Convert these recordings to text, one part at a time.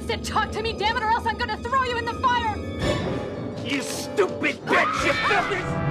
Sit, talk to me, damn it, or else I'm gonna throw you in the fire! You stupid bitch! You filthy...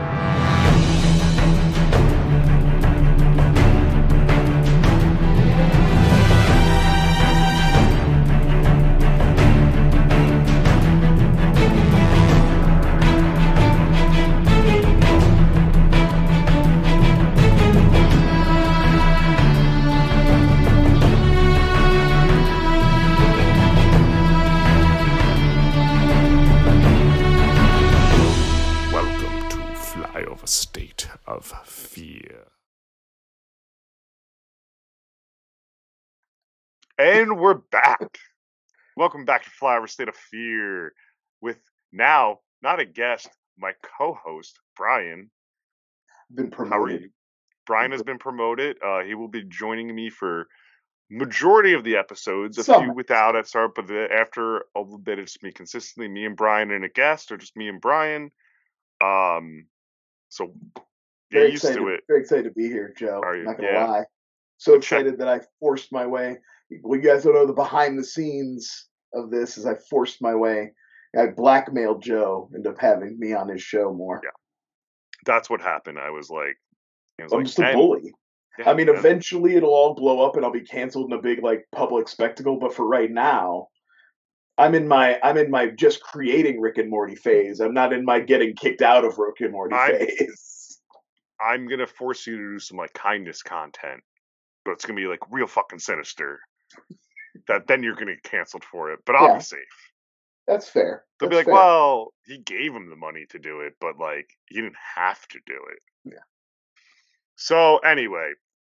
State of fear. And we're back. Welcome back to Flyover State of Fear with now, not a guest, my co-host, Brian. Been promoted. How are you? Brian has been promoted. He will be joining me for majority of the episodes, a few without at start, but after a little bit, it's me consistently, me and Brian and a guest, or just me and Brian. So get used to it. Very excited to be here, Joe. Are you? Not gonna lie. So excited that I forced my way. What you guys don't know the behind the scenes of this is I forced my way. I blackmailed Joe into having me on his show more. Yeah, that's what happened. I was like, I'm just a bully. Yeah, I mean, eventually it'll all blow up and I'll be canceled in a big public spectacle. But for right now, I'm in my just creating Rick and Morty phase. I'm not in my getting kicked out of Rick and Morty phase. I'm gonna force you to do some kindness content, but it's gonna be real fucking sinister. That then you're gonna get canceled for it, but I'll be safe. That's fair. They'll be well, he gave him the money to do it, but he didn't have to do it. Yeah. So anyway,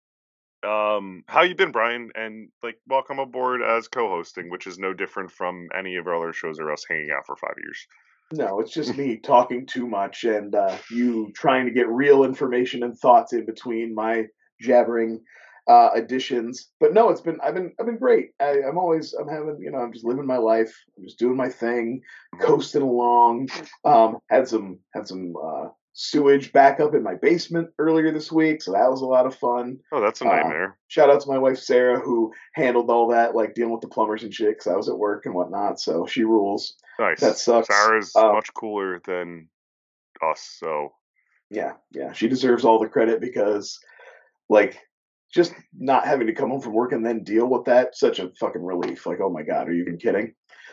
how you been, Brian? And welcome aboard as co-hosting, which is no different from any of our other shows or us hanging out for 5 years. No, it's just me talking too much and you trying to get real information and thoughts in between my jabbering additions. But no, I've been great. I'm just living my life. I'm just doing my thing, coasting along. Had some sewage backup in my basement earlier this week, so that was a lot of fun. Oh, that's a nightmare. Shout out to my wife Sarah, who handled all that, dealing with the plumbers and shit, because I was at work and whatnot, so she rules. Nice. That sucks. Sarah's much cooler than us, so... Yeah, she deserves all the credit because, just not having to come home from work and then deal with that, such a fucking relief. Oh my God, are you even kidding?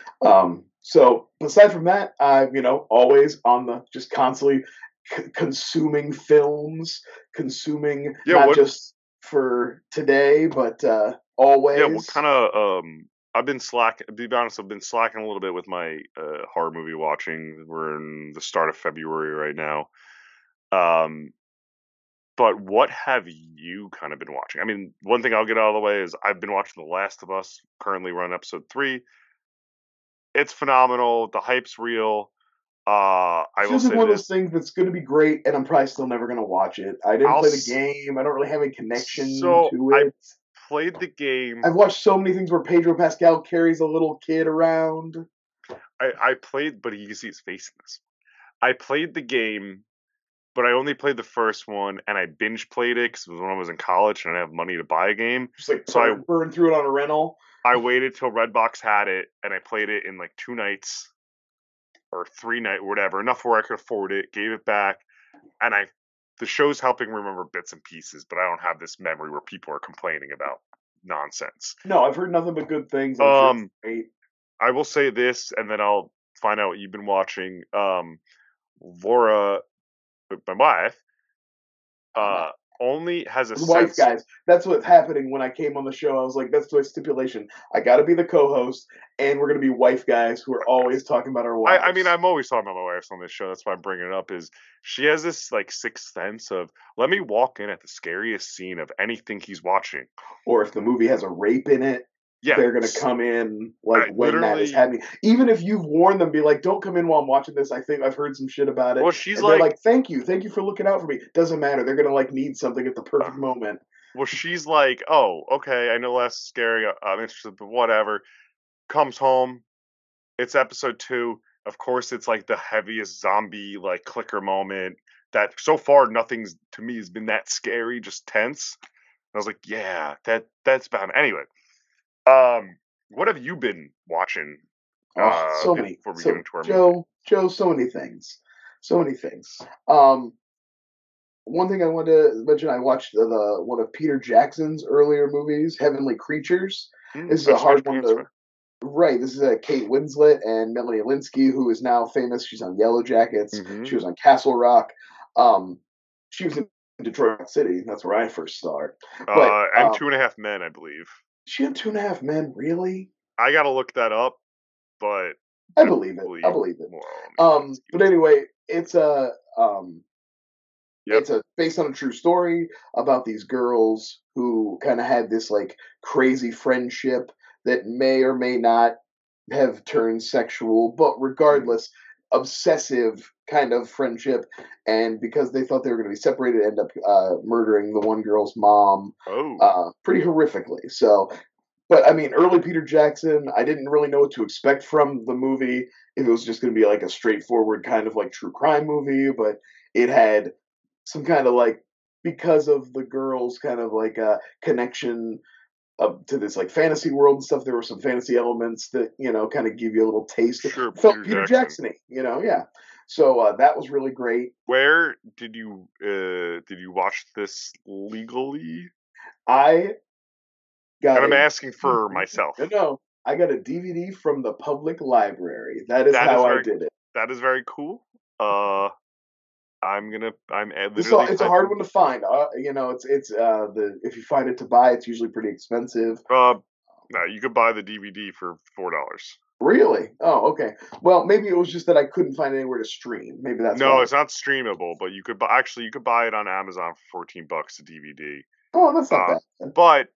So, aside from that, always on the, just constantly... consuming films, just for today, but always. Yeah, what kind of I've been slacking. To be honest, I've been slacking a little bit with my horror movie watching. We're in the start of February right now. But what have you kind of been watching? I mean, one thing I'll get out of the way is I've been watching The Last of Us. Currently, we're on episode 3. It's phenomenal. The hype's real. It's just one of those things that's going to be great, and I'm probably still never going to watch it. I didn't play the game. I don't really have any connection to it. I played the game. I've watched so many things where Pedro Pascal carries a little kid around. I played, but you can see his face in this. I played the game, but I only played the first one, and I binge played it because it was when I was in college and I didn't have money to buy a game. Just I burned through it on a rental. I waited till Redbox had it, and I played it in 2 nights. Or 3 nights, whatever, enough where I could afford it, gave it back, and the show's helping remember bits and pieces, but I don't have this memory where people are complaining about nonsense. No, I've heard nothing but good things. I'm sure it's great. I will say this, and then I'll find out what you've been watching. Laura, my wife, only has a wife, guys. That's what's happening when I came on the show. I was like, that's my stipulation. I got to be the co-host, and we're going to be wife guys who are always talking about our wives. I mean, I'm always talking about my wife on this show. That's why I'm bringing it up. Is she has this sixth sense of let me walk in at the scariest scene of anything he's watching, or if the movie has a rape in it. Yeah, they're going to come in when that is happening. Even if you've warned them, be like, don't come in while I'm watching this. I think I've heard some shit about it. Well, she's they're like, thank you for looking out for me. Doesn't matter. They're going to need something at the perfect moment. Well, she's like, oh, okay, I know less scary. I'm interested, but whatever. Comes home. It's episode 2. Of course, it's the heaviest zombie clicker moment that so far nothing's to me has been that scary, just tense. And I was like, yeah, that's bad. Anyway. what have you been watching? Oh, so many. Before we get So into our movie. Joe, so many things, so many things. Um, One thing I wanted to mention, I watched the one of Peter Jackson's earlier movies, Heavenly Creatures. This is I a just watched hard one Panther. to Right. This is Kate Winslet and Melanie Linsky, who is now famous. She's on Yellow Jackets. Mm-hmm. She was on Castle Rock. Um, she was in Detroit City. That's where I first saw her. But And Two and a Half Men, I believe. she had 2.5 Men. Really? I gotta look that up, but I I believe it. I believe. believe it. Well, Melanie Linsky But was- anyway, it's a Yep. it's a based on a true story about these girls who kind of had this like crazy friendship that may or may not have turned sexual, but regardless, obsessive kind of friendship. And because they thought they were going to be separated, end up murdering the one girl's mom Oh, pretty horrifically. So, but I mean, early Peter Jackson, I didn't really know what to expect from the movie. If it was just going to be like a straightforward kind of like true crime movie, but it had some kind of like, because of the girls kind of like a connection to this like fantasy world and stuff, there were some fantasy elements that kind of give you a little taste. sure, It felt Peter Peter Jackson. Jackson-y, yeah. So that was really great. Where did you watch this legally? I got And I'm a asking for myself. no, I got a DVD from the public library. That is That is how I very did it. that is very cool. I'm It's literally it's a hard typing. one to find. It's the if you find it to buy, it's usually pretty expensive. No, you could buy the DVD for $4. Really? Oh, okay. Well, maybe it was just that I couldn't find anywhere to stream. Maybe that's No, why. it's not streamable, but you could buy. Actually, you could buy it on Amazon for $14 a DVD. Oh, that's not Uh, bad then. but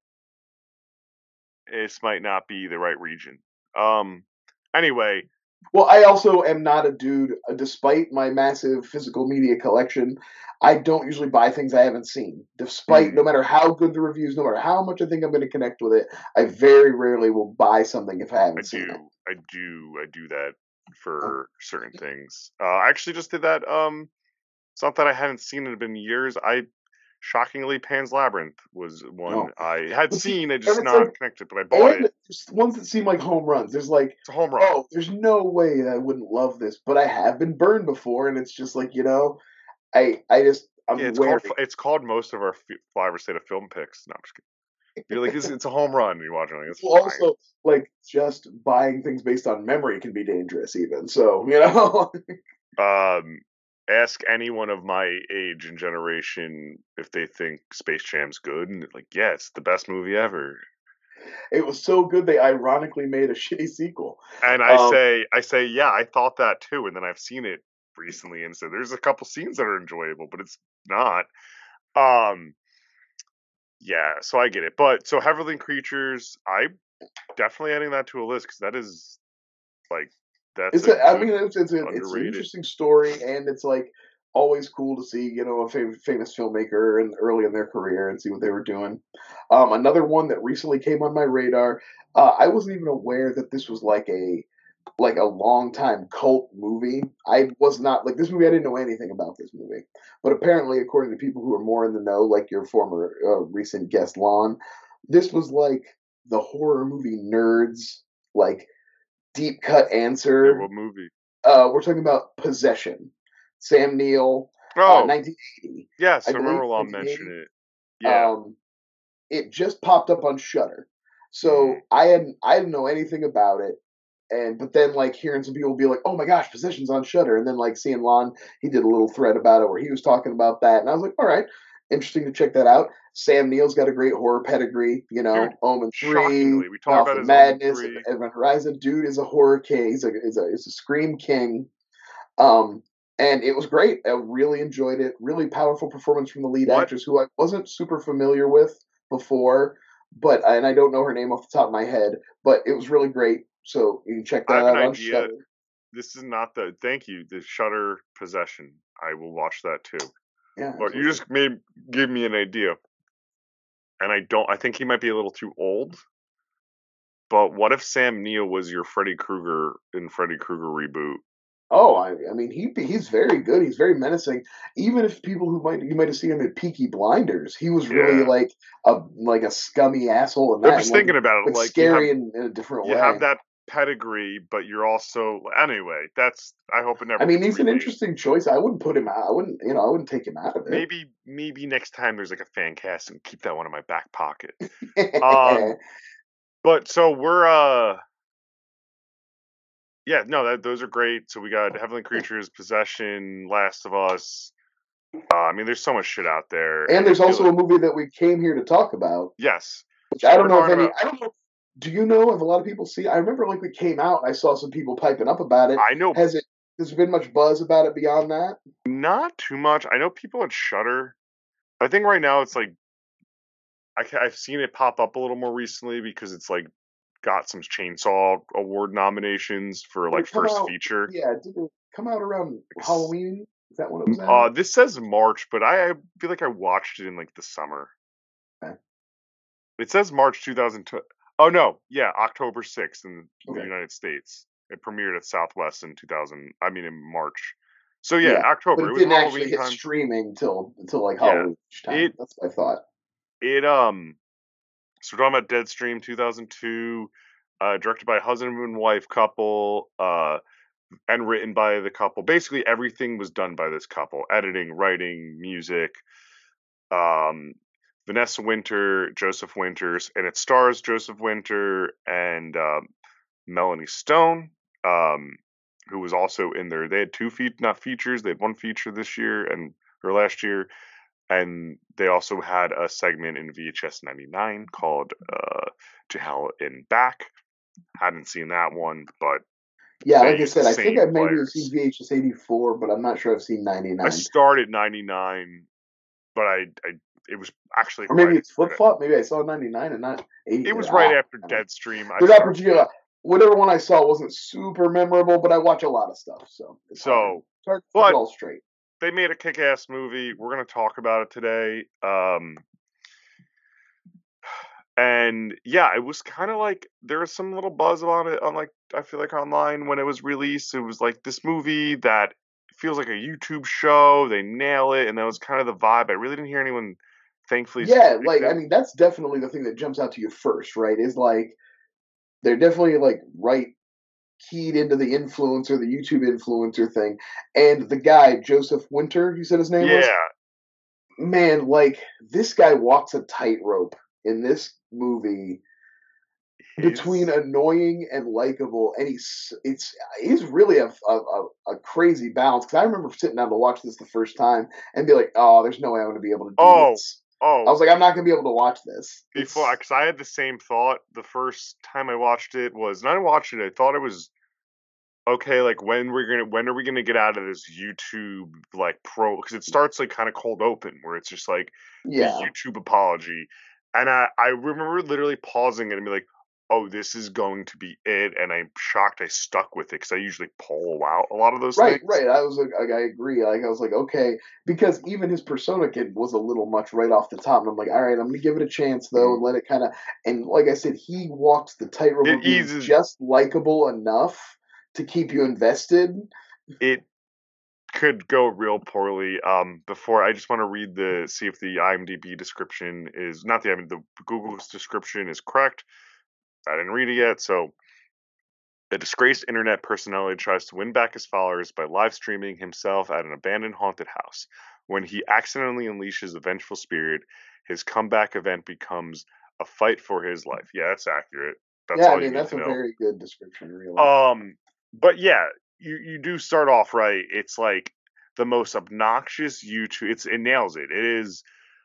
this might not be the right region. Anyway, Well, I also am not a dude, despite my massive physical media collection, I don't usually buy things I haven't seen. Despite, no matter how good the reviews, no matter how much I think I'm going to connect with it, I very rarely will buy something if I I haven't seen it. I do that for certain things. I actually just did that. It's not that I hadn't seen it in years. Shockingly, Pan's Labyrinth was one No. I had But see, seen. I and just it's not like, connected, but I bought and it. there's ones that seem like home runs. There's like, It's a home run. oh, there's no way that I wouldn't love this, but I have been burned before, and it's just like, Yeah, I'm wary. it's called most of our Flyover State of Film picks. No, I'm just kidding. You're like, it's a home run. You're watching it. It's Well, fine. also, like, just buying things based on memory can be dangerous, even. So. Ask anyone of my age and generation if they think Space Jam's good, and like, yeah, it's the best movie ever. It was so good they ironically made a shitty sequel. And I say, yeah, I thought that too, and then I've seen it recently, and so there's a couple scenes that are enjoyable, but it's not. Yeah, so I get it. But so Heavenly Creatures, I definitely adding that to a list because that is like that's It's a a, I good mean, it's an underrated. interesting story, and it's like always cool to see a famous filmmaker and early in their career and see what they were doing. Another one that recently came on my radar. I wasn't even aware that this was like a long time cult movie. I was not like this movie. I didn't know anything about this movie, but apparently, according to people who are more in the know, like your former recent guest Lon, this was like the horror movie nerds like deep cut Yeah, answer. what movie? We're talking about Possession. Sam Neill, Oh, 1980, yes, I I remember believe. Lon 1980. mention it. Yeah. It just popped up on Shutter, Mm. so I didn't know anything about it. But then like hearing some people be like, "Oh my gosh, Possession's on Shutter," and then like seeing Lon, he did a little thread about it where he was talking about that, and I was like, "All right, interesting to check that out." Sam Neill's got a great horror pedigree, Dude, Omen 3, shockingly, we talk Mouth about of his Omen Madness, 3. Event Horizon. Dude is a horror king. He's a scream king. Um, and it was great. I really enjoyed it. Really powerful performance from the lead What? actress, who I wasn't super familiar with before, and I don't know her name off the top of my head, but it was really great. So you can check I that have an out on idea. Shudder. This is not the thank you, the Shutter Possession. I will watch that too. Yeah, But you absolutely. just made give me an idea. And I think he might be a little too old. But what if Sam Neill was your Freddy Krueger in Freddy Krueger reboot? Oh, I mean, he's very good. He's very menacing. Even if people who might you might have seen him in Peaky Blinders, he was really Yeah. like a scummy asshole in I'm that, and just thinking about it, like like scary in a different you have way. that pedigree, but you're also anyway. That's I hope it I never mean, gets he's an remade. interesting choice. I wouldn't put him out. I wouldn't take him out of Maybe next time there's like a fan cast and keep that one in my back pocket. Um, it. but so we're yeah, no, those are great. So we got Heavenly Creatures, Possession, Last of Us. I mean, there's so much shit out there, And and I there's feel also like a movie that we came here to talk about, yes. which So I we're don't know if talking any. about. I don't know. Do you know if a lot of people see? I remember like we came out and I saw some people piping up about it. I know Has it? Has there been much buzz about it beyond that? not too much. I know people at Shudder. I think right now it's like I've seen it pop up a little more recently because it's like got some Chainsaw Award nominations for Did like it come first out? feature. Yeah, did it come out around Like, Halloween? Is that when it was out? this says March, but I feel like I watched it in like the summer. Okay. It says March 2002. Oh no, yeah, October 6th in the Okay. United States. It premiered at Southwest in 2000. I mean in March. So yeah, Yeah, but October. It it was didn't actually Halloween hit time. streaming until like Yeah, Halloween time. it That's what I thought. it So we're talking about Deadstream 2002, directed by a husband and wife couple, and written by the couple. Basically, everything was done by this couple: editing, writing, music. Um, Vanessa Winter, Joseph Winters, and it stars Joseph Winter and Melanie Stone, um, who was also in there. They had two not features. They had one feature this year and or last year, and they also had a segment in VHS 99 called "To Hell and Back." Hadn't seen that one, but Yeah, they like I used the said, I think I same maybe have seen players. VHS 84, but I'm not sure I've seen I 99. started 99, but I it was actually Or right maybe it's after flip flop. Maybe I saw 99 and not 80. it was right after I don't know. Deadstream. I They're not started particular. Whatever one I saw wasn't super memorable, but I watch a lot of stuff, so it's hard. so, It's hard to keep it but all straight. they made a kick-ass movie. We're gonna talk about it today. And yeah, it was kind of like there was some little buzz on it on like I feel like online when it was released. It was like this movie that feels like a YouTube show. They nail it, and that was kind of the vibe. I really didn't hear anyone, thankfully, say Yeah, like I negative. mean, that's definitely the thing that jumps out to you first, right? Is like they're definitely like right keyed into the influencer, the YouTube influencer thing, and the guy Joseph Winter, you said his name was. Yeah, Man, like this guy walks a tightrope in this movie between his annoying and likable, and he's really a crazy balance. Because I remember sitting down to watch this the first time and be like, "Oh, there's no way I'm going to be able to do oh this." I oh was like, "I'm not going to be able to watch this." before It's because I had the same thought the first time I watched it was, and I watched it. I thought it was okay, like when are we gonna get out of this YouTube like pro? Because it starts like kind of cold open where it's just like the yeah, YouTube apology, and I remember literally pausing it and be like, oh, this is going to be it, and I'm shocked I stuck with it because I usually pull out a lot of those right, things. right. I was like, I agree. Like, I was like, okay, because even his persona kid was a little much right off the top, and I'm like, all right, I'm going to give it a chance though, Mhm. and let it kind of. And like I said, he walks the tightrope It of being eases just likable enough to keep you invested. it could go real poorly. Before I just want to read the see if the IMDb description is not the I mean the Google's description is correct. I didn't read it yet, so a disgraced internet personality tries to win back his followers by live streaming himself at an abandoned haunted house. When he accidentally unleashes a vengeful spirit, his comeback event becomes a fight for his life. Yeah, that's accurate. That's Yeah, I all you mean need that's to a know. very good description, really. Um, but yeah, you do start off right. It's like the most obnoxious YouTube. It nails it. It is.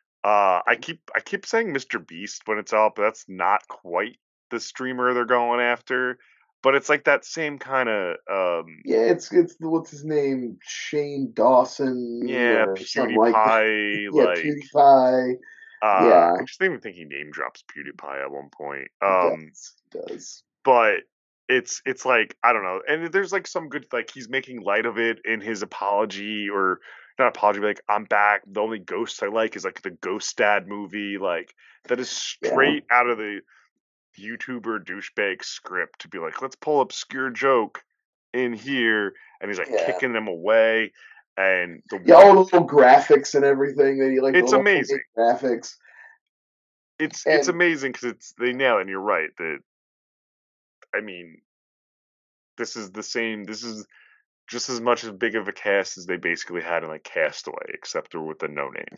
I keep saying Mr. Beast when it's out, but that's not quite the streamer they're going after. But it's like that same kind of Yeah, it's what's his name, Shane Dawson yeah, or something like that. PewDiePie. Yeah, Like PewDiePie. I Yeah, just even think he name drops PewDiePie at one point. he does. He does. But it's like I don't know, and there's like some good like he's making light of it in his apology or not apology, but like I'm back. The only ghost I like is like the Ghost Dad movie, like that is Yeah. straight out of the YouTuber douchebag script to be like, let's pull obscure joke in here, and he's like Yeah. kicking them away, and Yeah, all the little graphics and everything that you like. It's the little amazing. graphics. It's And amazing because they nail it. And you're right that I mean, this is the same. This is just as much as big of a cast as they basically had in like Castaway, except they're with a no name.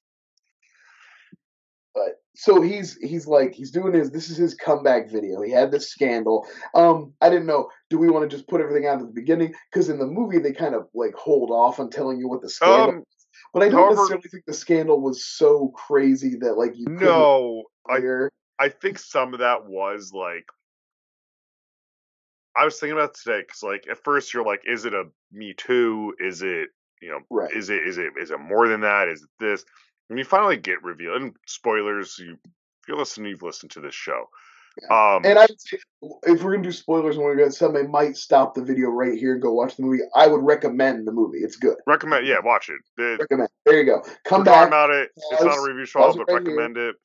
but so he's doing his this is his comeback video. He had this scandal. I didn't know. Do we want to just put everything out at the beginning? Because in the movie they kind of like hold off on telling you what the scandal. But I don't However, necessarily think the scandal was so crazy that like you couldn't no, hear. I think some of that was like I was thinking about today because like at first you're like, is it a Me Too? Is it Right. is it more than that? Is it this? When you finally get revealed, and spoilers, if you're listening, you've listened to this show. And I would say, if we're gonna do spoilers and we're gonna somebody might stop the video right here and go watch the movie, I would recommend the movie. It's good. Recommend, yeah, watch it. Recommend. There you go. Come We're talking back. about it. It's not a Pause. review show, Pause it but right here. recommend it.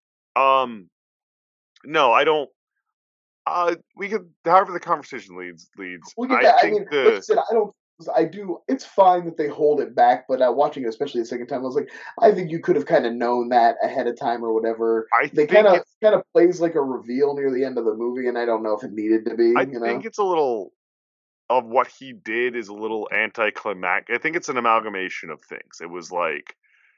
No, I don't. We could, however the conversation leads. Well, yeah, I I mean, think like I said, I don't. I do. It's fine that they hold it back, but watching it, especially the second time, I was like, I think you could have kind of known that ahead of time or whatever. They kind of plays like a reveal near the end of the movie, and I don't know if it needed to be. I think it's a little of what he did is a little anticlimactic. I think it's an amalgamation of things. It was like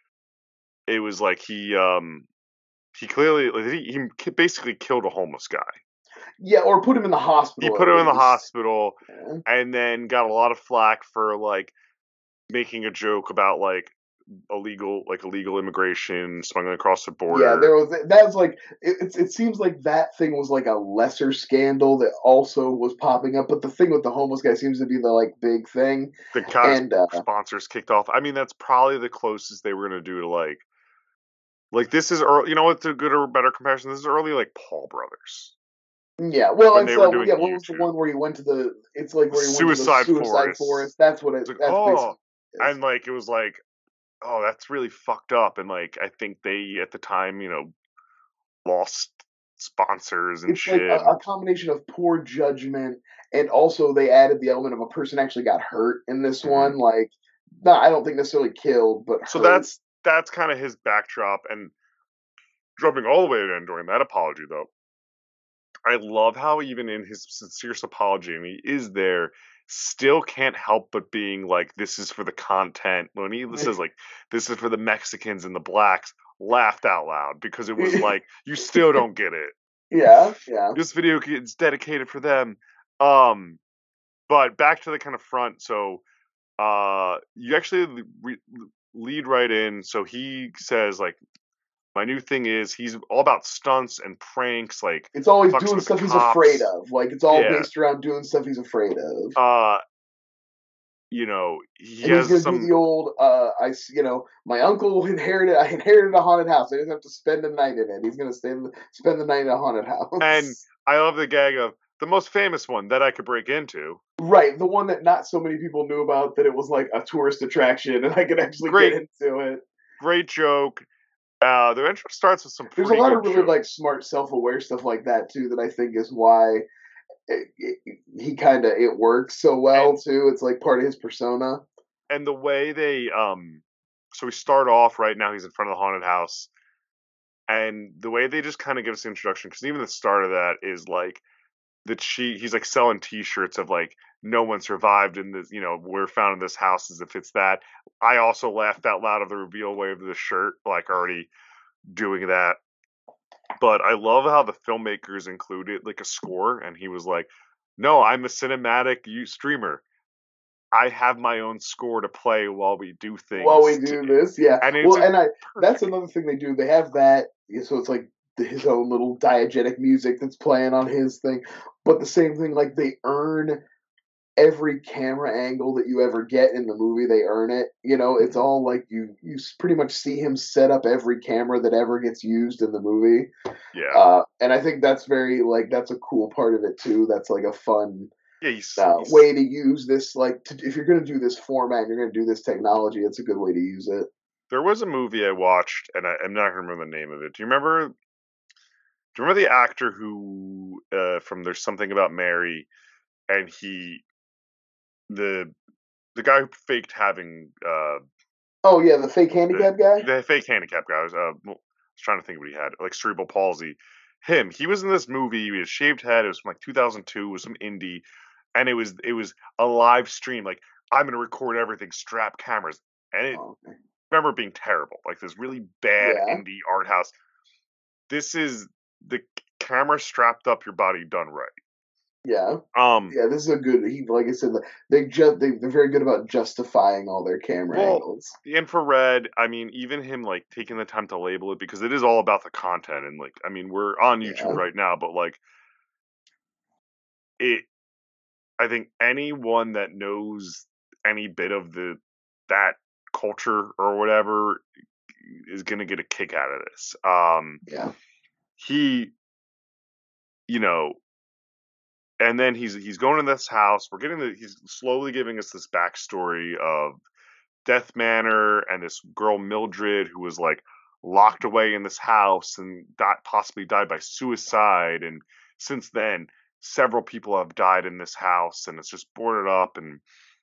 he clearly he basically killed a homeless guy. Yeah, or put him in the hospital. He put him in the hospital, yeah. and then got a lot of flack for like making a joke about like illegal immigration smuggling across the border. Yeah, that was like it seems like that thing was like a lesser scandal that also was popping up, but the thing with the homeless guy seems to be the like big thing. The got sponsors kicked off. I mean, that's probably the closest they were gonna do to like this is early. You know what's a good or better comparison? This is early like Paul Brothers. Yeah, well, when they were doing what YouTube. was the one where he went to the? It's like where he Suicide went to the Suicide Forest. That's what it. Like, That's basically. And like it was like, oh, that's really fucked up. And like I think they at the time, lost sponsors and it's shit. Like a combination of poor judgment, and also they added the element of a person actually got hurt in this one. Like, no, I don't think necessarily killed, but so hurt. that's kind of his backdrop. And jumping all the way in during that apology, though, I love how even in his sincerest apology, and he is there, still can't help but being like, "This is for the content." When he says like, "This is for the Mexicans and the blacks," laughed out loud because it was like, you still don't get it. Yeah. This video is dedicated for them. But back to the kind of front. So, you actually lead right in. So he says like, my new thing is he's all about stunts and pranks. Like it's always doing stuff he's afraid of. Like it's all based around doing stuff he's afraid of. He has he's gonna do the old. My uncle inherited. I inherited a haunted house. I didn't have to spend a night in it. He's gonna spend the night in a haunted house. And I love the gag of the most famous one that I could break into. Right, the one that not so many people knew about. That it was like a tourist attraction, and I could actually get into it. Great joke. The intro starts with some. There's a lot of really like smart, self-aware stuff like that too. That I think is why it works so well too. It's like part of his persona. And the way they so we start off right now. He's in front of the haunted house, and the way they just kind of give us the introduction, because even the start of that is like he's like selling T-shirts of like no one survived in this. We're found in this house as if it's that. I also laughed out loud of the reveal wave of the shirt, like already doing that. But I love how the filmmakers included like a score, and he was like, "No, I'm a cinematic streamer. I have my own score to play while we do things. While we do this, yeah. And that's another thing they do. They have that, so it's like his own little diegetic music that's playing on his thing. But the same thing, like they earn every camera angle that you ever get in the movie. They earn it. It's all like you pretty much see him set up every camera that ever gets used in the movie. Yeah. And I think that's very like that's a cool part of it too. That's like a fun. Yeah, way to use this, if you're going to do this format, you're going to do this technology, it's a good way to use it. There was a movie I watched, and I'm not going to remember the name of it. Do you remember the actor who, from There's Something About Mary, and he the guy who faked having Oh yeah, the fake handicap guy. the fake handicap guy. I was trying to think of what he had, like cerebral palsy. He was in this movie. He had a shaved head. It was from like 2002. It was some indie, and it was a live stream. Like, I'm gonna record everything, strap cameras, and it Oh, okay. remember being terrible. Like this really bad Yeah, indie art house. This is the camera strapped up your body done right. yeah, Um, yeah. This is a good. He, like I said, they're very good about justifying all their camera well, angles. the infrared. I mean, even him like taking the time to label it because it is all about the content. And like, I mean, we're on YouTube Yeah, right now, but like it. I think anyone that knows any bit of that culture or whatever is gonna get a kick out of this. yeah, He, you know, and then he's going to this house. He's slowly giving us this backstory of Death Manor and this girl Mildred who was like locked away in this house and possibly died by suicide. And since then, several people have died in this house, and it's just boarded up. And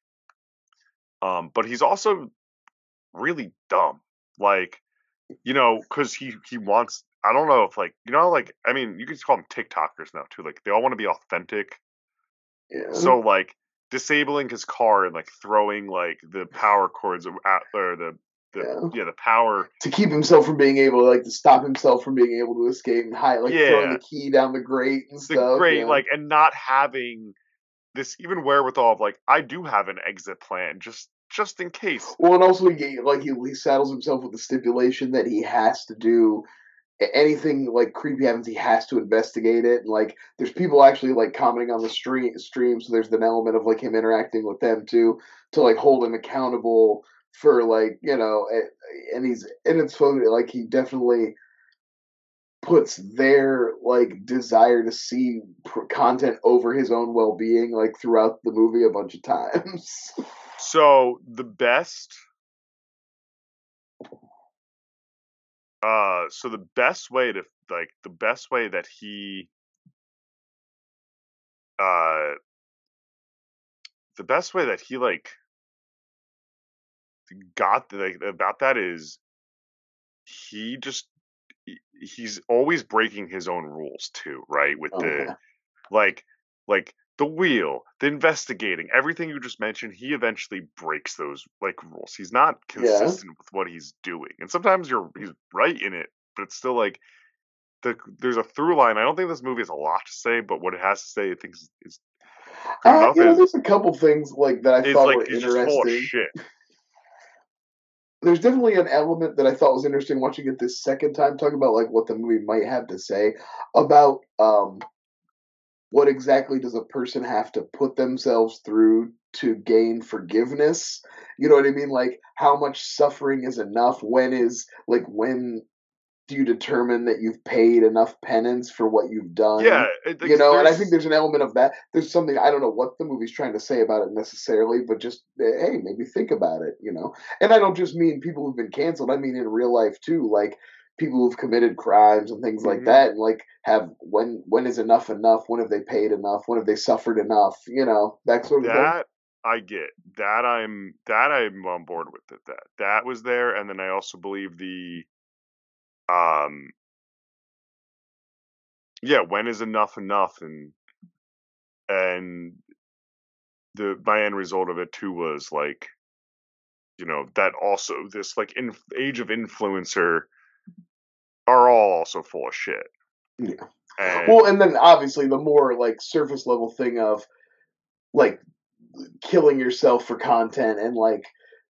but he's also really dumb, like because he wants. I don't know if like I mean, you can just call them TikTokers now too. Like they all want to be authentic. yeah. So like disabling his car and like throwing like the power cords out or Yeah. the power. To keep himself from being able to to stop himself from being able to escape and hide, like throwing Yeah, the key down the grate and the stuff. great Yeah. like and not having this even wherewithal of like I do have an exit plan just in case. Well, and also he saddles himself with the stipulation that he has to do anything like creepy happens, he has to investigate it. And like, there's people actually like commenting on the stream, so there's an element of like him interacting with them too, to like hold him accountable for like and it's funny, like he definitely puts their like desire to see content over his own well-being like throughout the movie a bunch of times. So the best way to like the best way that he uh the best way that he like got like about that is he just he's always breaking his own rules too, right? With Oh the yeah, like the wheel, the investigating, everything you just mentioned, he eventually breaks those like rules. He's not yeah. consistent with what he's doing. And sometimes he's right in it, but it's still like there's a through line. I don't think this movie has a lot to say, but what it has to say I think is good enough There's a couple things like that I is thought like were he's just full of interesting. shit. There's definitely an element that I thought was interesting watching it this second time, talking about like what the movie might have to say about what exactly does a person have to put themselves through to gain forgiveness? You know what I mean? Like how much suffering is enough? When do you determine that you've paid enough penance for what you've Yeah, done? like And I think there's there's an element of that. There's something I don't know what the movie's trying to say about it necessarily, but just hey, maybe think about it. And I don't just mean people who've been canceled. I mean in real life too, like people who've committed crimes and things like mhm. that, and like have when is enough enough? When have they paid enough? When have they suffered enough? That sort of thing. That I get. That I'm on board with it. That was there, and then I also believe the um yeah, when is enough enough, and the my end result of it too was like that also this like in age of influencer are all also full of shit. Yeah. Well, And and then obviously the more like surface level thing of like killing yourself for content and like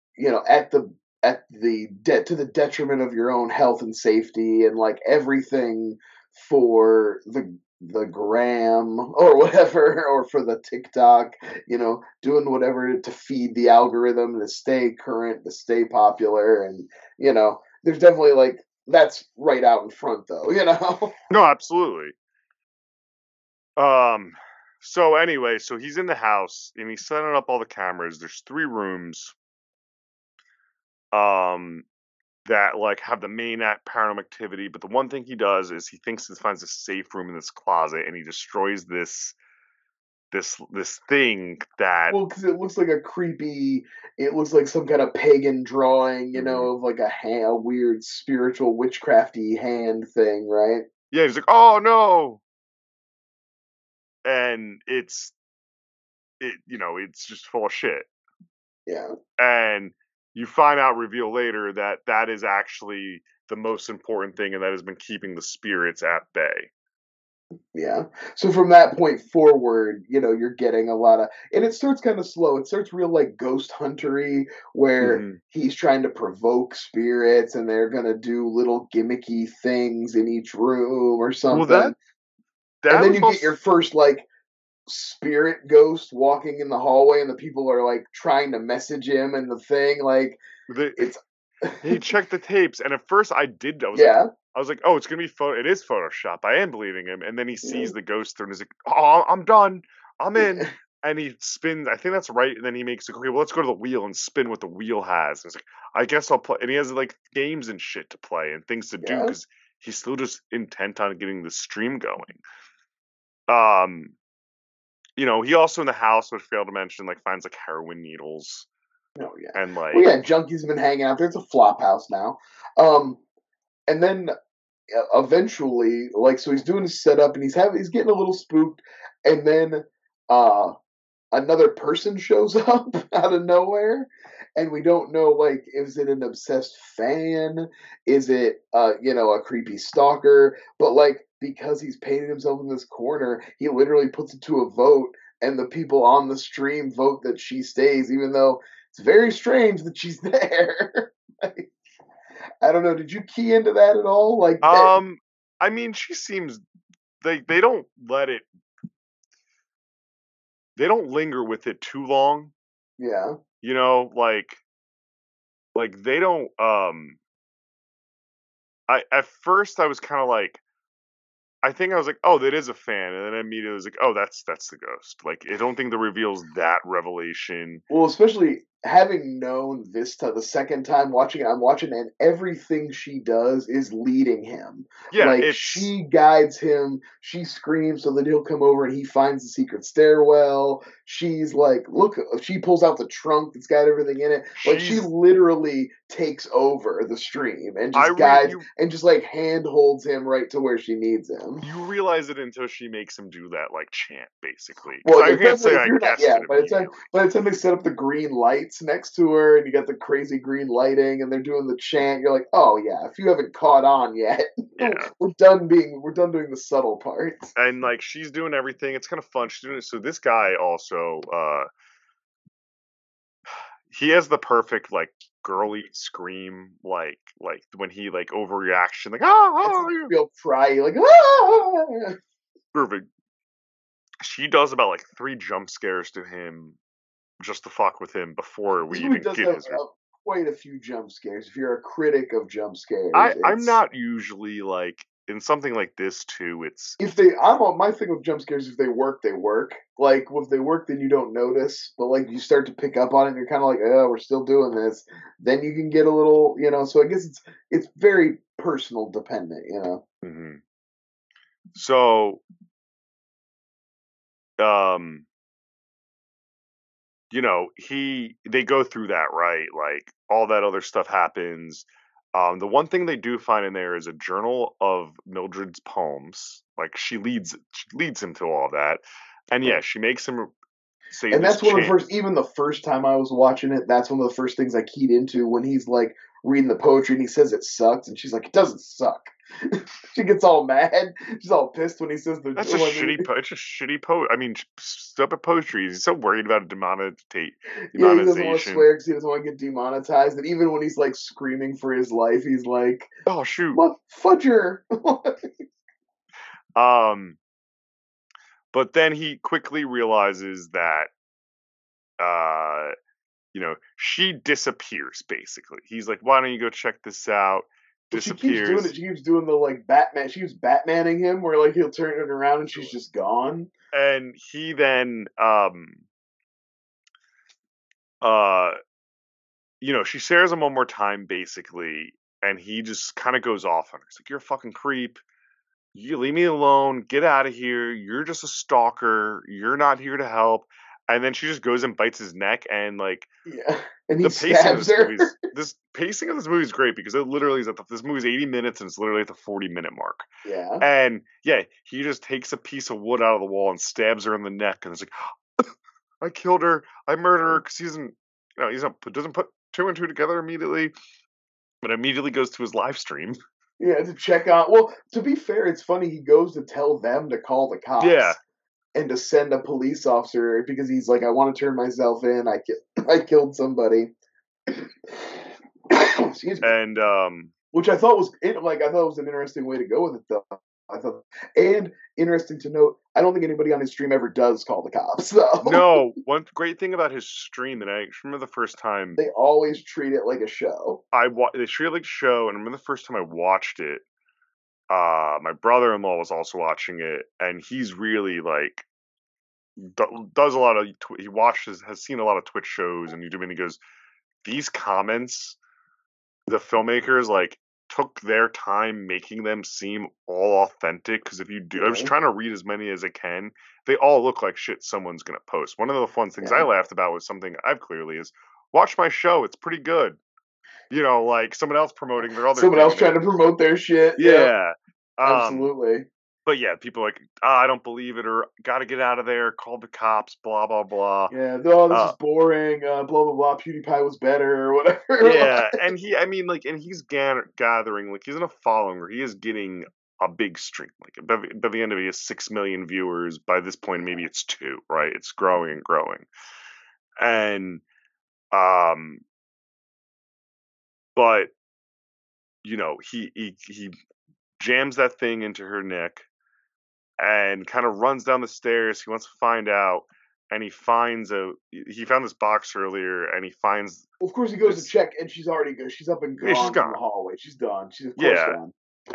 to the detriment of your own health and safety and like everything for the gram or whatever or for the TikTok, doing whatever to feed the algorithm to stay current, to stay popular. And there's definitely like that's right out in front though. no, absolutely. Um so anyway, so he's in the house and he's setting up all the cameras. There's 3 rooms um that like have the main act paranormal activity, but the one thing he does is he finds a safe room in this closet and he destroys this this thing that Well, because it looks like a creepy. It looks like some kind of pagan drawing, Mhm. of like a weird spiritual witchcrafty hand thing, right? Yeah, he's like, "Oh no!" And it's just full of shit. Yeah. And you find out, reveal later, that that is actually the most important thing, and that has been keeping the spirits at bay. Yeah. So from that point forward, you're getting a lot of, and it starts kind of slow. It starts real like ghost huntery, where Mhm. he's trying to provoke spirits, and they're gonna do little gimmicky things in each room or Well, something. And that then was you get also your first like spirit ghost walking in the hallway, and the people are like trying to message him, and the thing like the it's he checked the tapes, and at first I was like, yeah, "Oh, it's gonna be it is Photoshop." I am believing him, and then he yeah, sees the ghost there, and he's like, "Oh, I'm done. I'm in." yeah, And he spins. I think that's right. And then he makes okay. Well, let's go to the wheel and spin what the wheel has. And it's like, I guess I'll play. And he has like games and shit to play and things to do yeah. because he's still just intent on getting the stream going. Um, he also in the house, which failed to mention, like finds like heroin needles Oh yeah. and Well, like yeah. Junkie's been hanging out there. It's a flop house now. Um, and then eventually, like, so he's doing his setup, and he's getting a little spooked, and then uh another person shows up out of nowhere, and we don't know, like, is it an obsessed fan, is it a creepy stalker, but like because he's painted himself in this corner, he literally puts it to a vote, and the people on the stream vote that she stays, even though it's very strange that she's there. Like, I don't know, did you key into that at all, like that? um. I mean, she seems they don't let it. They don't linger with it too long. Yeah. Like they don't. I at first I was kind of like I think I was like, "Oh, that is a fan," and then I immediately was like, "Oh, that's the ghost." Like, I don't think the reveal's that revelation. Well, especially having known Vista the second time watching it, I'm watching, and everything she does is leading him. Yeah, Like, it's she guides him, she screams so that he'll come over and he finds the secret stairwell. She's like, look, she pulls out the trunk that's got everything in it. Like, she she's literally takes over the stream and I just re guides you and just like hand holds him right to where she needs him. you realize it until she makes him do that like chant basically. Because Well, I yeah, can't say definitely. If I you're not, guessed yeah. it immediately. By the time they set up the green lights next to her, and you got the crazy green lighting, and they're doing the chant, you're like, oh yeah. If you haven't caught on yet, Yeah. we're done doing the subtle parts. And like she's doing everything. It's kind of fun. She's doing it. So this guy also he has the perfect like girly scream like when he like overreaction like It's yeah. real cry, like ah! Perfect. She does about like 3 jump scares to him just to fuck with him before This we movie even does get have his quite a few jump scares. If you're a critic of jump scares, I'm it's not usually like in something like this too, it's if they I'm on my thing with jump scares, if they work, they work. Like if they work, then you don't notice, but like you start to pick up on it and you're kind of like, oh, we're still doing this, then you can get a little, so I guess it's very personal dependent. mhm. So, um, they go through that, right? Like all that other stuff happens. The one thing they do find in there is a journal of Mildred's poems. Like she leads him to all of that. And yeah, Right. she makes him say And this that's one of the chant. first, even the first time I was watching it, that's one of the first things I keyed into when he's like reading the poetry and he says it sucks, and she's like, it doesn't suck. She gets all mad. She's all pissed when he says the That's a when shitty it's a shitty I mean, stupid poetry. He's so worried about yeah, he doesn't want to demonetization. swear because he doesn't want to get demonetized. And even when he's like screaming for his life, he's like, Oh shoot. "What fudger?" Um, but then he quickly realizes that she disappears basically. He's like, "Why don't you go check this out?" Well, she keeps doing it. Disappears. She keeps doing the like Batman. She keeps Batmaning him, where like he'll turn it around and she's just gone. And he then uh she shares him one more time basically, and he just kind of goes off on her. He's like, "You're a fucking creep." you leave me alone, get out of here, you're just a stalker, you're not here to help. And then she just goes and bites his neck, and like Yeah, and he the pacing of stabs her. this pacing of this movie is great because it literally is this movie's 80 minutes and it's literally at the 40-minute mark. Yeah, And yeah, he just takes a piece of wood out of the wall and stabs her in the neck, and it's like, I killed her, I murdered her, because he doesn't put two and two together immediately, but immediately goes to his live stream. yeah, to check on. Well, to be fair, it's funny. He goes to tell them to call the Yeah, cops and to send a police officer because he's like, I want to turn myself in. I killed somebody. Excuse me. and Which I thought was I thought it was an interesting way to go with it, though. I thought, and interesting to note, I don't think anybody on his stream ever does call the cops. So no, one great thing about his stream that I remember the first time they always treat it like a show. they treated it like a show, and I remember the first time I watched it, my brother-in-law was also watching it, and he's really like does a lot of he has seen a lot of Twitch shows and YouTube, and he goes, these comments, the filmmakers like took their time making them seem all authentic, because if you do, I was trying to read as many as I can, they all look like shit someone's gonna post. One of the fun things I laughed about was something I've clearly is, watch my show, it's pretty good. Like someone else promoting their other someone else trying to promote their shit. Yeah. Absolutely. But yeah, people are like, I don't believe it, or gotta get out of there, call the cops, blah blah blah. Yeah, oh, this is boring, blah blah blah, PewDiePie was better, or whatever. Yeah, and he's gathering, like, he's in a following where he is getting a big stream. Like, by the end of it, he has 6 million viewers. By this point, maybe it's 2, right? It's growing and growing. And, but, he jams that thing into her neck and kind of runs down the stairs. He wants to find out, and he found this box earlier, and he finds. Well, of course, he goes to check, and she's already good. She's up and gone, she's gone from the hallway. She's done. She's of course gone.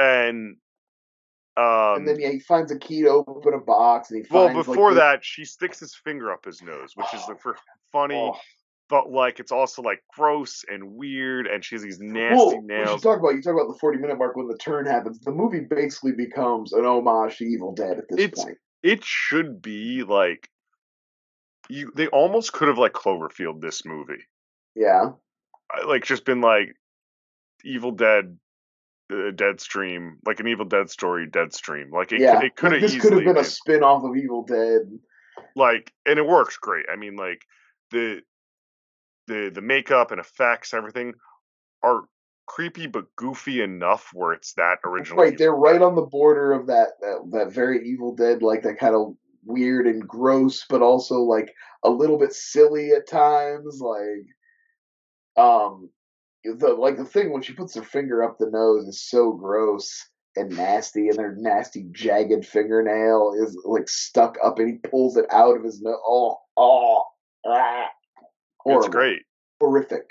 And then he finds a key to open a box, and he finds. Well, before that, she sticks his finger up his nose, which is for funny. But like, it's also like gross and weird, and she has these nasty nails. You talk about the 40-minute mark when the turn happens. The movie basically becomes an homage to Evil Dead at this point. It should be like they almost could have like Cloverfield this movie. Yeah, like just been like Evil Dead, Dead Stream, like an Evil Dead story, Dead Stream. Like it could have. This could have been a spin-off of Evil Dead. Like, and it works great. I mean, like the makeup and effects, everything are creepy but goofy enough where it's that original. Right, they're right on the border of that very Evil Dead, like that kind of weird and gross, but also like a little bit silly at times. Like, the thing when she puts her finger up the nose is so gross and nasty, and her nasty jagged fingernail is like stuck up, and he pulls it out of his nose. Horrible. It's great. Horrific.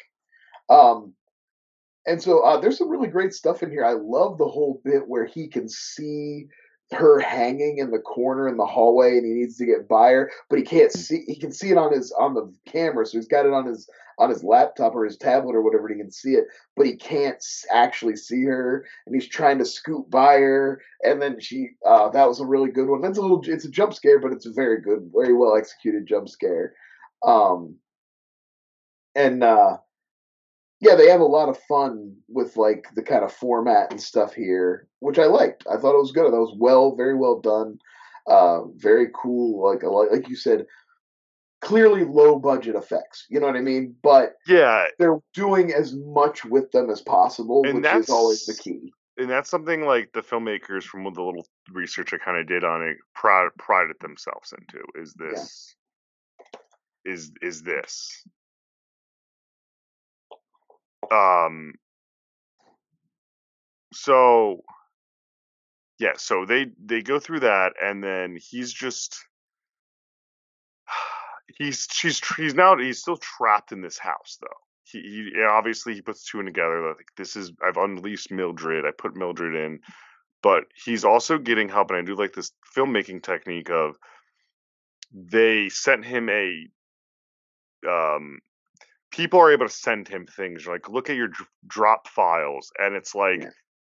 And so there's some really great stuff in here. I love the whole bit where he can see her hanging in the corner in the hallway, and he needs to get by her, but he can't see. He can see it on the camera, so he's got it on his laptop or his tablet or whatever. And he can see it, but he can't actually see her, and he's trying to scoot by her. And then that was a really good one. It's a jump scare, but it's a very good, very well executed jump scare. Yeah, they have a lot of fun with like the kind of format and stuff here, which I liked. I thought it was good. That was very well done. Very cool. Like you said, clearly low budget effects. You know what I mean? But yeah, they're doing as much with them as possible, which is always the key. And that's something like the filmmakers, from the little research I kind of did on it, prided themselves into. Is this? Yeah. Is this? So yeah, so they go through that, and then he's still trapped in this house, though. He obviously he puts two in together. Like, I've unleashed Mildred. I put Mildred in, but he's also getting help, and I do like this filmmaking technique of they sent him people are able to send him things like, look at your drop files, and it's like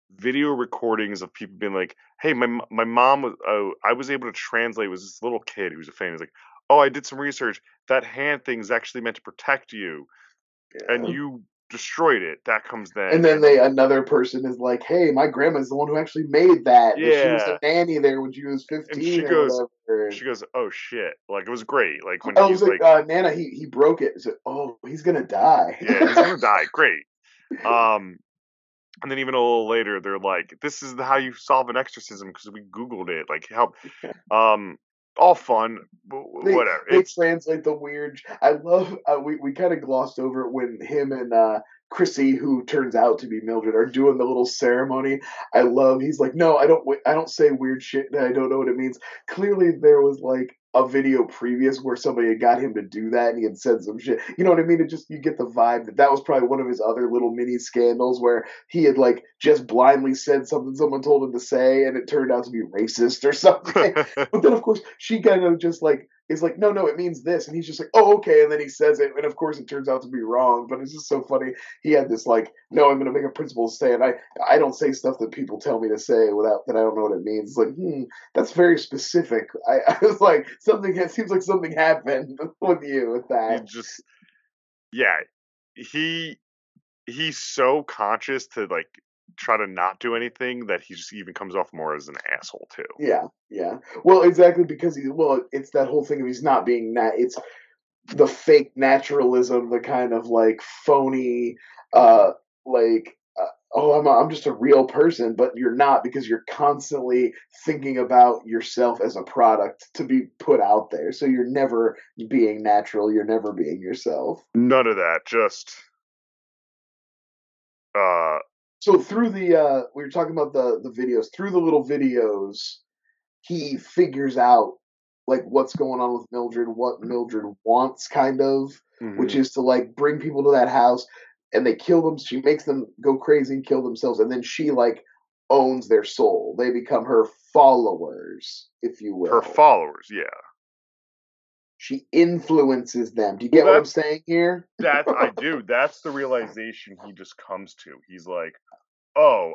video recordings of people being like, "Hey, my mom was I was able to translate." It was this little kid who was a fan. He's like, "Oh, I did some research. That hand thing is actually meant to protect you, and Yeah. you destroyed it." That comes And then, then and then another person is like, "Hey, my grandma's the one who actually made that. That she was a yeah, nanny there when she was and 15 or whatever." she goes, "Oh shit!" Like it was great. Like when I was he's like, like, Nana, he broke it. I said, "Oh, he's gonna die." "Yeah, he's gonna die." Great. Um, and then even a little later, they're like, "This is how you solve an exorcism because we Googled it." Like help. Um, all fun, but whatever. They It's translate the weird. I love. We kind of glossed over it when him and Chrissy, who turns out to be Mildred, are doing the little ceremony. I love. He's like, no, I don't say weird shit that I don't know what it means. Clearly, there was like a video previous where somebody had got him to do that, and he had said some shit. You know what I mean? It just you get the vibe that was probably one of his other little mini scandals where he had like just blindly said something someone told him to say, and it turned out to be racist or something. But then, of course, she kind of just like is like, no, no, it means this, and he's just like, oh, okay, and then he says it, and of course, it turns out to be wrong. But it's just so funny. He had this like, no, I'm going to make a principle stay, and I don't say stuff that people tell me to say without that I don't know what it means. It's like, that's very specific. I was like, something. It seems like something happened with you with he that. just yeah, he he's so conscious to like try to not do anything that he just even comes off more as an asshole too. Yeah, yeah. Well, exactly because it's that whole thing of he's not being it's the fake naturalism, the kind of like phony, uh, like, oh, I'm just a real person, but you're not because you're constantly thinking about yourself as a product to be put out there. So you're never being natural. You're never being yourself. None of that. Just uh, So through we were talking about the videos, through the little videos, he figures out like what's going on with Mildred, what Mildred wants, kind of, which mhm. is to like bring people to that house, and they kill them. She makes them go crazy and kill themselves, and then she like owns their soul. They become her followers, if you Her will. followers. Yeah. She influences them. Do you Well, get what I'm saying here? that's I do. That's the realization he just comes to. He's like, oh,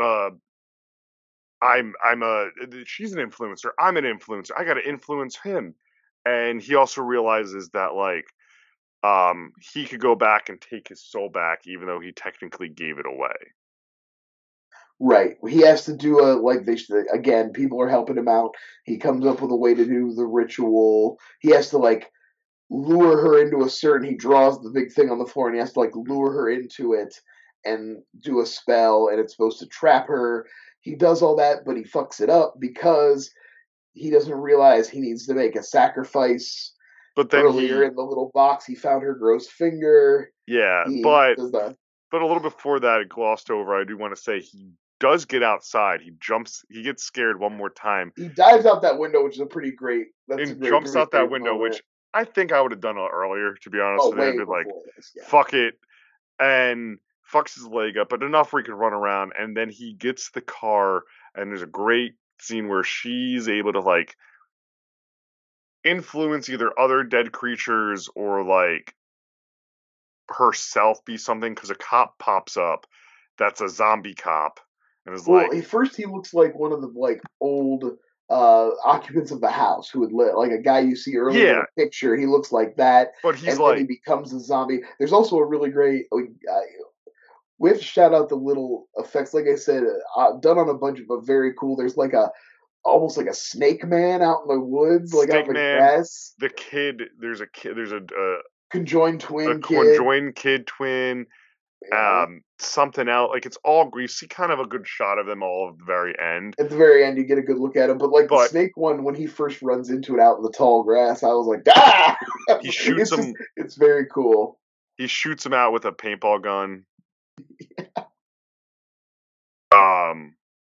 I'm a she's an influencer. I'm an influencer. I got to influence him. And he also realizes that like he could go back and take his soul back even though he technically gave it away. Right. He has to do a like they again. People are helping him out. He comes up with a way to do the ritual. He has to like lure her into a certain. He draws the big thing on the floor, and he has to like lure her into it and do a spell, and it's supposed to trap her. He does all that, but he fucks it up because he doesn't realize he needs to make a sacrifice. But then Earlier he in the little box, he found her gross finger. yeah, He does the but a little before that it glossed over, I do want to say he does get outside. He gets scared one more time he dives out that window, which is a pretty great. That's a and great, jumps pretty out that great window, moment. which I think I would have done earlier, to be honest Oh, with you. I'd way been like, before this, yeah. fuck it, and fucks his leg up, but enough where he can run around. And then he gets the car, and there's a great scene where she's able to like influence either other dead creatures or like herself be something because a cop pops up that's a zombie cop and is Well, like, at first he looks like one of the like old occupants of the house who would live, like a guy you see earlier in yeah, a picture. He looks like that, but he's and then he like, becomes a zombie. There's also a really great. We have to shout out the little effects, like I said, done on a budget, but very cool. There's like a almost like a snake man out in the woods, like out Snake in the Man, grass. the kid, there's a kid, there's Conjoined a twin kid. conjoined kid twin, Yeah. something out. Like it's all you see kind of a good shot of them all at the very end. At the very end, you get a good look at him. But like the But snake one, when he first runs into it out in the tall grass, I was like, ah! he shoots him It's very cool. he shoots him out with a paintball gun. Um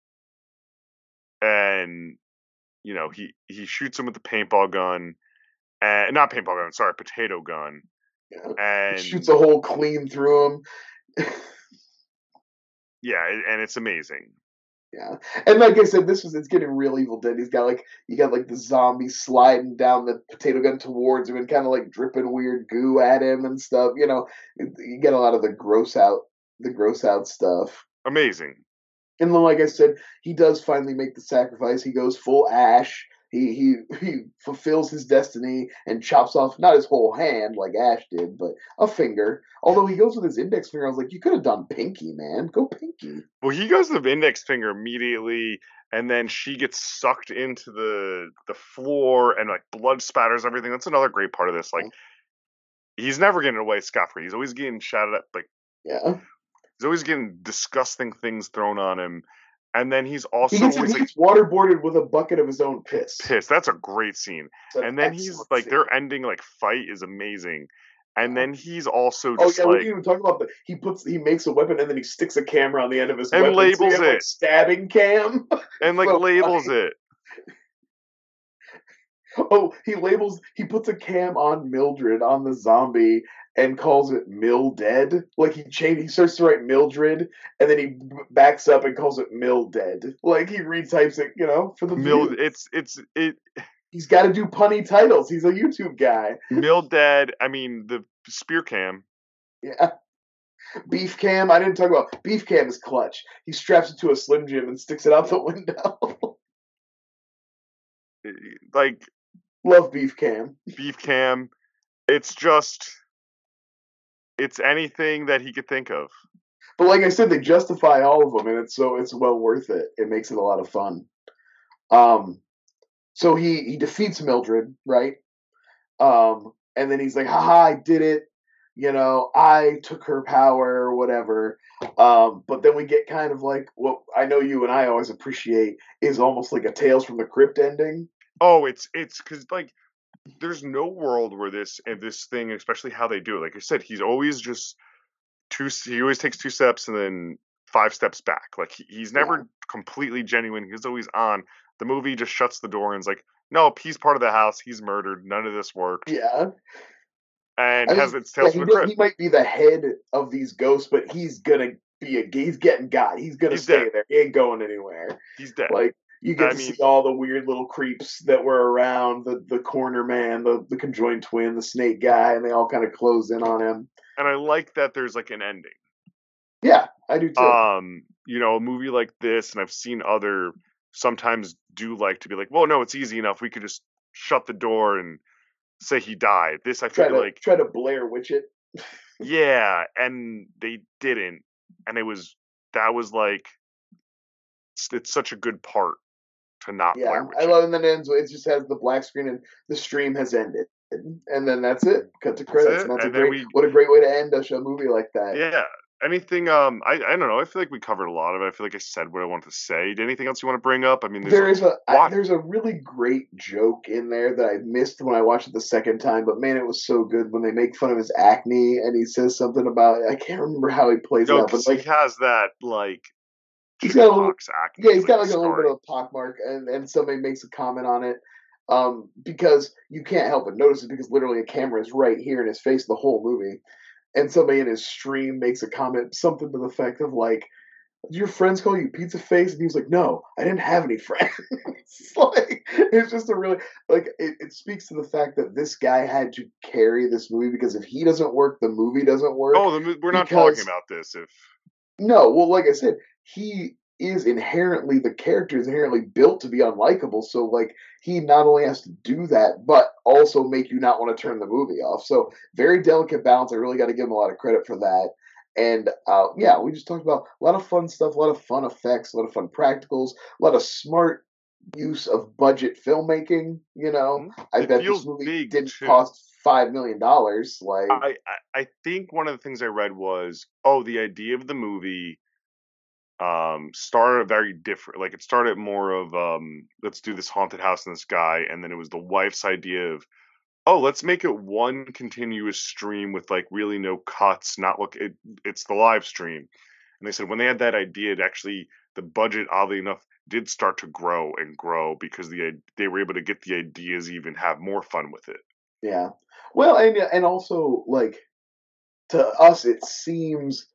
and he shoots him with the paintball gun and not paintball gun, sorry, potato gun. Yeah. It shoots And a hole clean through him. yeah, and it's amazing. Yeah. And like I said, it's getting real Evil Dead. You got like the zombie sliding down the potato gun towards him and kind of like dripping weird goo at him and stuff. You get a lot of the gross out stuff. Amazing. And then, like I said, he does finally make the sacrifice. He goes full Ash. He fulfills his destiny and chops off not his whole hand like Ash did, but a finger. Although he goes with his index finger, I was like, you could have done pinky, man. Go pinky. Well, he goes to the index finger immediately, and then she gets sucked into the floor, and like blood spatters everything. That's another great part of this. Like, he's never getting away scot-free. He's always getting shouted at. Like, Yeah. he's always getting disgusting things thrown on him, and then he's He also gets, always he like gets waterboarded with a bucket of his own piss. pissed. That's a great scene. It's an And then he's excellent like, scene. their ending like fight is amazing. And Yeah. then he's also Oh just yeah, we like, didn't even talk about the he makes a weapon and then he sticks a camera on the end of his and weapon. labels so you have, like, it. stabbing cam. and like So labels funny. it. Oh, he puts a cam on Mildred on the zombie and calls it Mildred. Like he starts to write Mildred and then he backs up and calls it Mildred. Like he retypes it, for the view. It He's got to do punny titles. He's a YouTube guy. Mildred. I mean, the spear cam. Yeah. Beef cam. I didn't talk about beef cam is clutch. He straps it to a Slim Jim and sticks it out the window. Like, Love beef cam. beef cam. It's just, it's anything that he could think of. But like I said, they justify all of them, and it's well worth it. It makes it a lot of fun. So he defeats Mildred, right? And then he's like, haha, I did it. I took her power or whatever. But then we get kind of like what I know you and I always appreciate is almost like a Tales from the Crypt ending. Oh, it's because like there's no world where this thing, especially how they do it. Like I said, he's always just he always takes 2 steps and then 5 steps back. Like he's never completely genuine. He's always on. The movie just shuts the door and is like, nope, he's part of the house. He's murdered. None of this worked. Yeah. And I has mean, its Tales from the Crypt. he might be the head of these ghosts, but he's gonna he's getting got. He's gonna stay dead. there. He ain't going anywhere. He's dead. Like you get to see all the weird little creeps that were around the corner man, the conjoined twin, the snake guy, and they all kind of close in on him. And I like that there's like an ending. Yeah, I do too. A movie like this, and I've seen other sometimes do like to be like, well, no, it's easy enough. We could just shut the door and say he died. This I feel like try to Blair Witch it. Yeah, and they didn't, and that was like it's such a good part to not Blair Witch. I love, and then it ends. It just has the black screen and the stream has ended, and then that's it. Cut to credits. And that's what a great way to end a movie like that. Yeah. Anything? I don't know. I feel like we covered a lot of it. I feel like I said what I wanted to say. Anything else you want to bring up? I mean, there's a really great joke in there that I missed when I watched it the second time, but man, it was so good when they make fun of his acne and he says something about I can't remember how he plays it out, but like he has that like he's got a little acne. Yeah, he's got like a little bit of a pockmark, and somebody makes a comment on it. Because you can't help but notice it because literally a camera is right here in his face the whole movie. And somebody in his stream makes a comment, something to the effect of like, "Do your friends call you Pizza Face?" And he was like, "No, I didn't have any friends." It's just a really it speaks to the fact that this guy had to carry this movie because if he doesn't work, the movie doesn't work. Oh, we're not talking about this. No, well, like I said, the character is inherently built to be unlikable. So like he not only has to do that, but also make you not want to turn the movie off. So very delicate balance. I really got to give him a lot of credit for that. And we just talked about a lot of fun stuff, a lot of fun effects, a lot of fun practicals, a lot of smart use of budget filmmaking. I bet this movie didn't cost $5 million. Like I think one of the things I read was the idea of the movie started very different. Like it started more of let's do this haunted house and this guy, and then it was the wife's idea of let's make it one continuous stream with like really no cuts, it's the live stream. And they said when they had that idea, it actually the budget oddly enough did start to grow and grow because they were able to get the ideas, even have more fun with it. Yeah. Well, and also like to us it seems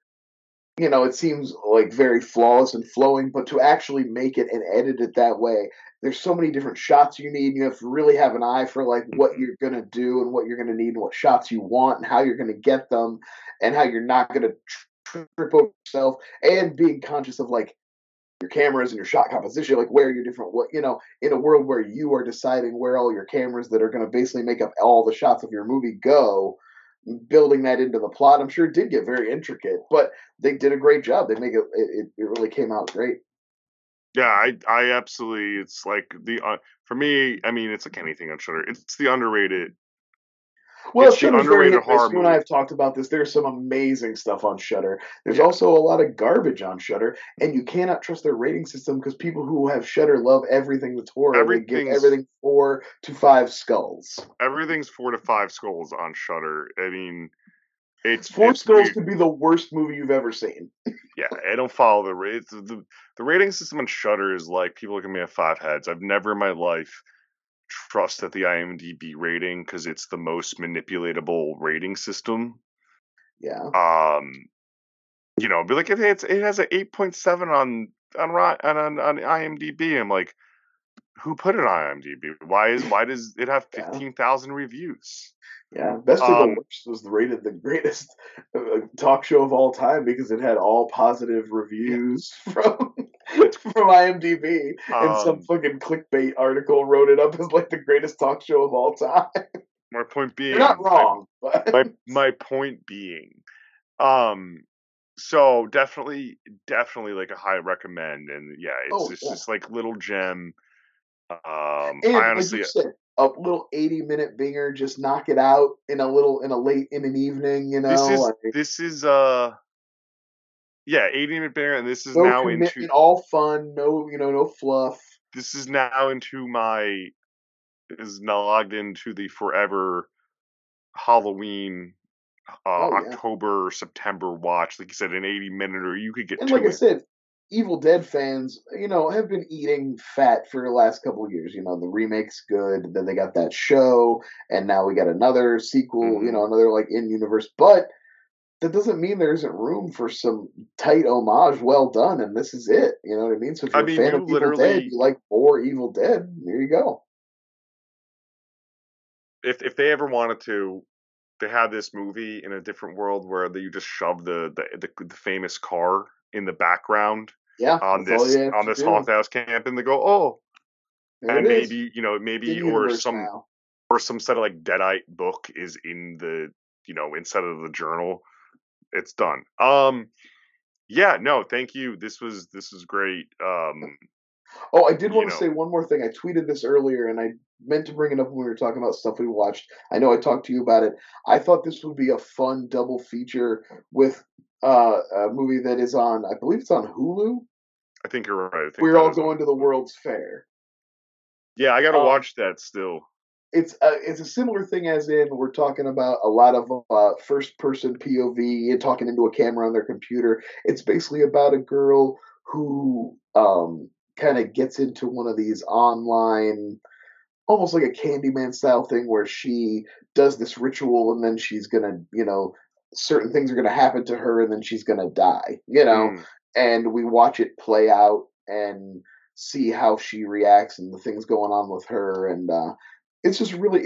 like very flawless and flowing, but to actually make it and edit it that way, there's so many different shots you need. And you have to really have an eye for like what you're going to do and what you're going to need and what shots you want and how you're going to get them and how you're not going to trip over yourself, and being conscious of like your cameras and your shot composition, like where your different what you know, in a world where you are deciding where all your cameras that are going to basically make up all the shots of your movie go, building that into the plot. I'm sure it did get very intricate, but they did a great job. They make it really came out great. Yeah, I absolutely. It's like for me. I mean, it's like anything on Shudder. It's the underrated. Well, It's the Shudder's very underrated hit and miss. horror You and I movie. have talked about this. There's some amazing stuff on Shudder. There's Yeah, also a lot of garbage on Shudder, and you cannot trust their rating system because people who have Shudder love everything that's horror. They give everything's everything 4 to 5 skulls. everything's 4 to 5 skulls on Shudder. I mean, Four it's skulls weird. could be the worst movie you've ever seen. Yeah, I don't follow the rating system on Shudder is like people look at me at 5 heads. I've never in my life trusted the IMDb rating because it's the most manipulatable rating system. Yeah. Be like it has an 8.7 on IMDb. I'm like, who put it on IMDb? Why does it have Yeah. 15,000 reviews? Yeah, Best of the Um, Worst was rated the greatest talk show of all time because it had all positive yeah, reviews from it's from IMDb, and some um. fucking clickbait article wrote it up as like the greatest talk show of all time. My point You're not being, wrong, but my point being, um, so definitely like a high recommend, and yeah, oh it's yeah, just like little gem. I and like you honestly, said, a little 80-minute binger, just knock it out in an evening, this is like this is yeah, 80-minute bear, and no commitment, all fun, no fluff. this is now into my is now logged into the forever Halloween Oh yeah. October September watch. Like you said, an 80-minute, or you could get And like I two. said, Evil Dead fans, have been eating fat for the last couple of years. The remake's good, then they got that show, and now we got another sequel, Mm-hmm. another like in universe. But that doesn't mean there isn't room for some tight homage well done, and this is it. You know what I mean? So if I you're a mean, fan you of Evil Dead, literally, you like more Evil Dead, there you go. if they ever wanted to, they had this movie in a different world where you just shove the famous car in the background Yeah, on that's all you have on to this do. haunted house camp, and they go, oh, There it and is. maybe In universe some now. set of like Deadite book is in the instead of the journal. It's done. Yeah, no, thank you. This was great. Oh, I did You want to know, say one more thing. I tweeted this earlier, and I meant to bring it up when we were talking about stuff we watched. I know I talked to you about it. I thought this would be a fun double feature with a movie that is on, I believe it's on Hulu. I think you're right. I think We're that all is on. going to the World's Fair. Yeah, I got to Um, watch that still. it's a similar thing as in we're talking about a lot of first person POV and talking into a camera on their computer. It's basically about a girl who kind of gets into one of these online, almost like a Candyman style thing where she does this ritual and then she's gonna, certain things are gonna happen to her and then she's gonna die, Mm. and we watch it play out and see how she reacts and the things going on with her, and it's just really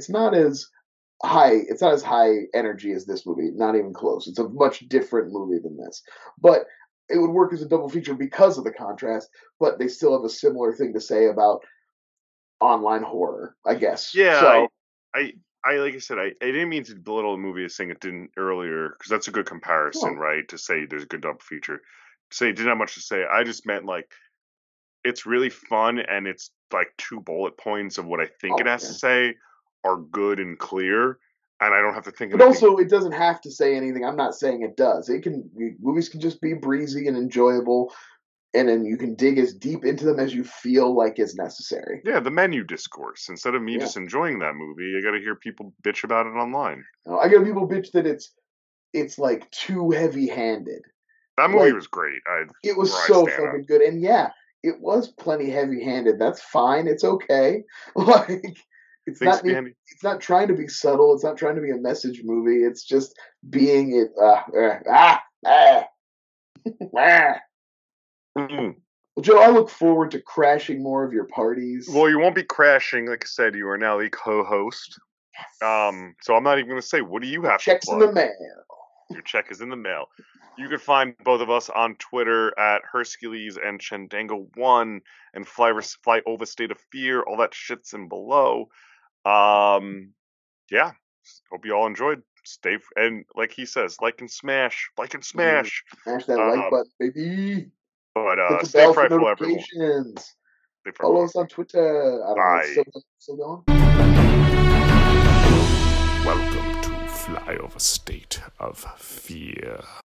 it's not as high energy as this movie, not even close. It's a much different movie than this, but it would work as a double feature because of the contrast, but they still have a similar thing to say about online horror, I guess. Yeah, So, I, I like I said, I didn't mean to belittle the movie as saying it didn't earlier because that's a good comparison, no, right? To say there's a good double feature. To say it didn't have much to say. I just meant like it's really fun and it's like 2 bullet points of what I think it oh has to yeah. say are good and clear, and I don't have to think of But anything. also, it doesn't have to say anything. I'm not saying it does. Movies can just be breezy and enjoyable, and then you can dig as deep into them as you feel like is necessary. Yeah, the menu discourse. Instead of me Yeah. just enjoying that movie, I got to hear people bitch about it online. I get people bitch that it's like too heavy-handed. That movie Like was great. it was Where I so stand on. fucking good, and yeah, it was plenty heavy-handed. That's fine. It's okay. Like it's Thanks, not Mandy. it's not trying to be subtle. It's not trying to be a message movie. It's just being it. Ah, ah, ah. Mm. Well, Joe, I look forward to crashing more of your parties. Well, you won't be crashing. Like I said, you are now the co-host. So I'm not even going to say. What do you have to Checks in the plug? mail. Your check is in the mail. You can find both of us on Twitter at Hercules and Chendango1 and Fly Over State of Fear. All that shit's in below. Yeah. Hope you all enjoyed. And like he says, like and smash. Smash that like button, baby. But hit the stay bell for frightful, everyone. notifications. Stay Follow frightful. us on Twitter. I don't know. Bye. It's still going? Welcome to Fly Over State of Fear.